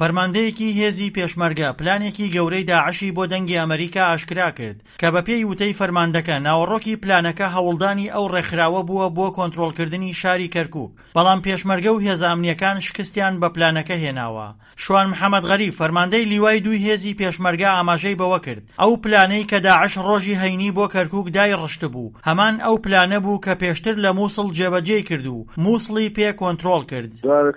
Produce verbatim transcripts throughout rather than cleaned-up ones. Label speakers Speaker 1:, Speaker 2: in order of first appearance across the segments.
Speaker 1: فەرماندەیەکی هێزی پێشمەرگە پلانێکی گەورەی داعشی بۆ دەنگی ئەمریکا ئاشکرا کرد کە بە پێی وتەی فەرماندەکە ناوەڕۆکی پلانەکە هەوڵدانی ئەو ڕێکخراوە بووە بۆ کۆنتڕۆڵکردنی شاری کەرکووک، بەڵام پێشمەرگە و هێزە ئەمنیەکان شکستیان بە پلانەکە هێناوە. شوان محەممەد غەریب فەرماندەی لیوای دووی هێزی پێشمەرگە ئاماژەی بەوە کرد ئەو پلانەی کە داعش ڕۆژی هەینی بۆ کەرکووک دای ڕشت بوو هەمان ئەو پلانە بوو کە پێشتر لە مووسڵ جێبەجێ کرد و مووسڵی پێ کۆنتڕۆڵ کرد.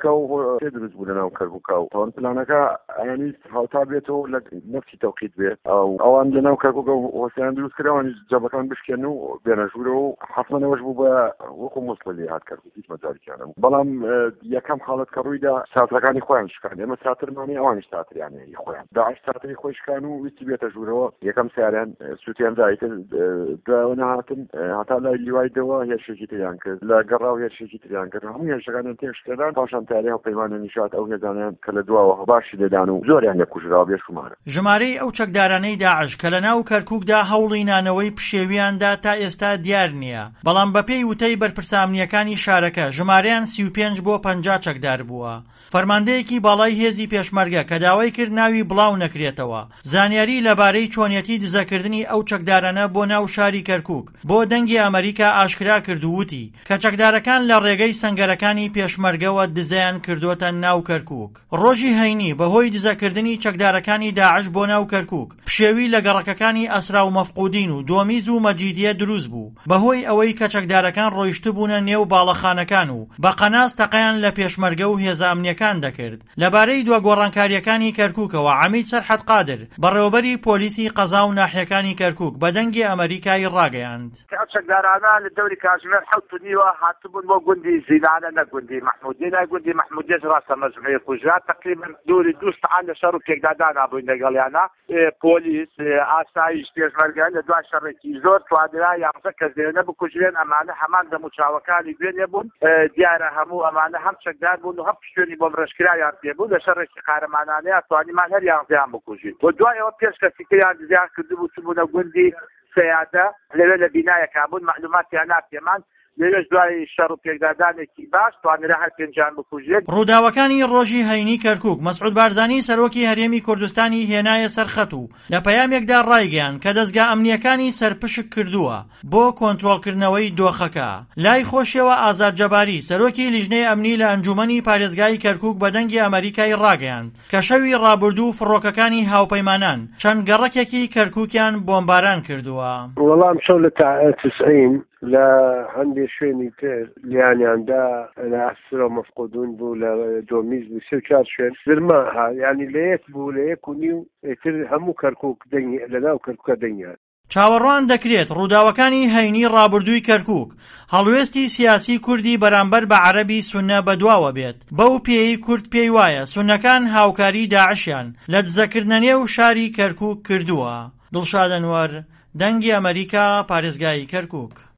Speaker 2: دروست بوو لەناو کەرکووکە و ئەوان پلانەکە ئەیانی هەوتا بێتەوە لە نەفسی تەوقیت بێت ئەوان لەناو کەرکووکە هۆسیان دروست کراوانی جەبەکان بشکێن و بێنە ژوورەوە و حەسمەنەوەش بوو بە وەکو مووسڵی هات کەرکووک هیچ مەجاریانە، بەڵام یەکەم حاڵەت کە ڕوویدا ساترەکانی خۆیان شکان، ئێمە ساترمانی ئەوانیش ساتریانەیە خۆیان داعش ساتری خۆی شکان و ویستی بێتە ژوورەوە یەکەم سیاریان سووتیان دایتر دوایەوە نەهاتن هەتا لای لیوایدەوە هێرشێکی تریان کرد لە گەڕا و هێرشێکی تریان کرد هەموو هێرشەکانیان تێشکێنان پاشان تاریخ و پەیمانە نیشات ئەو هێزانیان کە لە دواوە باشی لێدان و زۆریان لێکوژراوە بێشمارە.
Speaker 1: ژمارەی ئەو چەکدارانەی داعش کە لە ناو کەرکووکدا هەوڵی نانەوەی پشێویاندا تا ئێستا دیار نییە، بەڵام بە پێی وتەی بەرپرسە ئەمنیەکانی شارەکە ژمارەیان سی و پێنج بۆ پەنجا چەکدار بووە. فەرماندەیەکی باڵای هێزی پێشمەرگە کە داوای کرد ناوی بڵاو نەکرێتەوە زانیاری لەبارەی چۆنیەتی دزەکردنی ئەو چەکدارانە بۆ ناو شاری کەرکووک بۆ دەنگی ئەمریکا ئاشکرا کرد و وتی کە چەکدارەکان لە ڕێگەی سەنگەرەکانی پێشمەرگەوە دزەیان کردوتە ناو کەرکووک. ڕۆژی هەینی بەهۆی دزەکردنی چەکدارەکانی داعش بۆ ناو کەرکووک پشێوی لە گەڕەکەکانی ئەسرا و مەفقودین و دۆمیز و مەجیدیە دروست بوو بەهۆی ئەوەی کە چەکدارەکان ڕۆیشت بوونە نێو باڵەخانەکان و بە قەناس تەقەیان لە پێشمەرگە و هێزە ئەمنیەکان دەکرد. لەبارەی دووە گۆڕانکاریەکانی کەرکووکەوە عەمید سەرحەد قادر بەڕێوەبەری پۆلیسی قەزا و ناحیەکانی کەرکووک بە دەنگی ئەمریکای ڕاگەیاند.
Speaker 3: چەکدارانە لە دەوری کاتژمێر حەوت و نیوە هاتبوون بۆ گوندی زیلانە نە گوندی مەحموودیە نای گوندی مەحموودیە ڕاستە مەجموعەیە کوژرا تقریبا دووری دوو سەعات لە شەڕ و پێکدادان بووین لەگەڵیانە پۆلیس ئاسایش پێشمەرگە لە دوای شەڕێکی زۆر توانرا یانزە کەس لێرە بکوژرێن ئەمانە هەمان دەموچاوەکانی گوێنێ بوون دیارە هەموو ئەمانە هەم چەکدار بوون و هەم پشتێنی بۆ مرەشکرایان پێبوو لە شەڕێکی قارەمانانەیە توانیمان هەر یانزەیان بکوژین و دوای ئەوە پێش کەسیکەیان دزیان کردبوو چبوونە گوندی سەیادە لەوێ لە بینایەکە بوون مەعلوماتیان ناپێمان لێرەش دوای شەڕ و پێکدادانێکی باش توانرا هەر پێنجان بکوژێت.
Speaker 1: ڕووداوەکانی ڕۆژی هەینی کەرکووک مەسعود بارزانی سەرۆکی هەرێمی کوردستانی هێنایە سەرخەت و لە پەیامێکدا ڕایگەیاند کە دەستگا ئەمنیەکانی سەرپشک کردووە بۆ کۆنتڕۆڵکردنەوەی دۆخەکە. لای خۆشیەوە ئازاد جەباری سەرۆکی لیژنەی ئەمنی لە ئەنجومەنی پارێزگای کەرکووک بە دەنگی ئەمریکای ڕاگەیاند کە شەوی ڕابردوو فڕۆکەکانی هاوپەیمانان چەند گەڕەکێکی کەرکووکیان بۆمباران کردووە.
Speaker 4: وەڵام شەو لە تسعین لە هەندێک شوێنی تر لیانیاندا لە ئەسرا مەفقودون بوو لە دۆمیز بوو سێ چوار شوێن زرما ها یعنی لە یەک بوو لە یەک و نیو ئیتر هەموو کەرکووک لەناو کەرکووکە دەنگیان.
Speaker 1: چاوەڕوان دەکرێت ڕووداوەکانی هەینی ڕابردووی کەرکووک هەڵوێستی سیاسی کوردی بەرامبەر بە عەرەبی سوننە بەدواوە بێت. بەو پێی کورد پێی وایە سوننەکان هاوکاری داعشیان لە دزەکردنە نێو شاری کەرکووک کردووە. دڵشاد ئەنوەر، دەنگی ئەمریکا، پارێزگای کەرکووک.